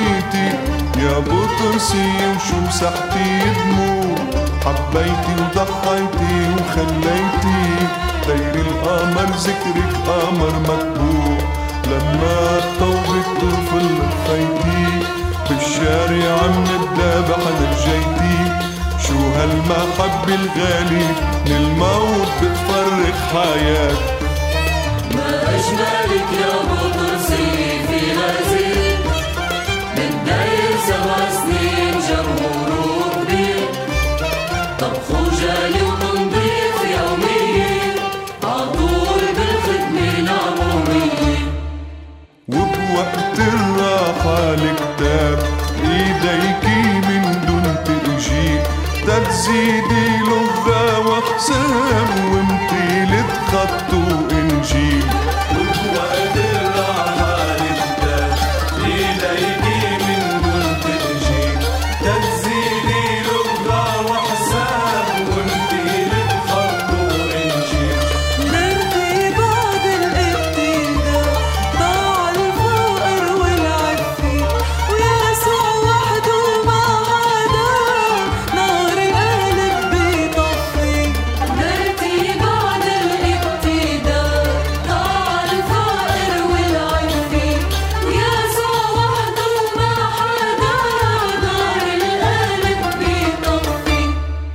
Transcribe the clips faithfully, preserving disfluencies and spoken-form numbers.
دنيتي يا بطرسي وشو مسحتي دموع، حبيتي وضحيتي وخليتي طير القمر ذكرك قمر متبوع، لما طوبك طفل لفيتي بالشارع من الذبح نجيتي، شو هالمحبة الغالي من الموت بتفرق حياة. ما أجملك يا بطرسي في غزير من داير سبع سنين جمهور كبير، طبخ وجالي وتنظيف يومي عطول بالخدمة العمومية، وبوقت الراحة الكتاب ايديكي من دون تأجيل تزيدي لغة وحساب وامتيلة خط وإنجيل، وبوقت الراحة الكتاب ايديكي من دون تأجيل تزيدي لغة وحساب وامتيلة خط وإنجيل. نرتي بعد الابتداء ضاع الفقر والعفي، ويسوع وحده ما حدا نار القلب بيطفي. نرتي بعد الابتداء ضاع الفقر والعفي، ويسوع وحده ما حدا نار القلب بيطفي.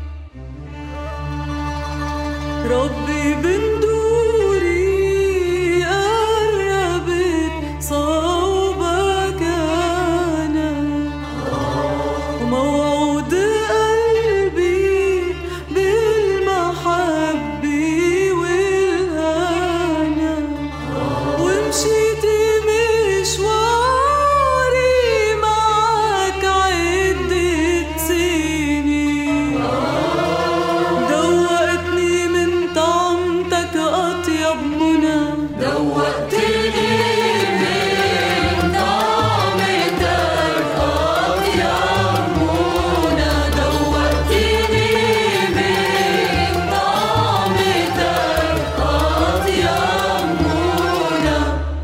ربي بندوري قربت صوبك أنا، وموعود قلبي بالمحبة والهنا، ومشيتي مشواري معك عدة سنين، دوقتني من طعمتك أطيب منى، دوقتني من طعمتك أطيب منى، دوقتني من طعمتك أطيب منى.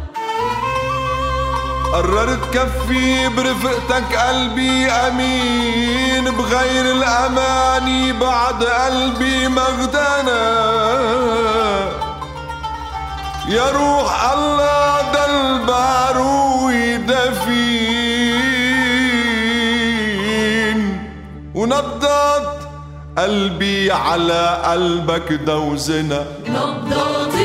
قررت كفي برفقتك قلبي أمين، بغير الأماني بعد قلبي مغدنا، يا روح الله ده الباروي دفين، ونبضت قلبي على قلبك دوزنا، نبضات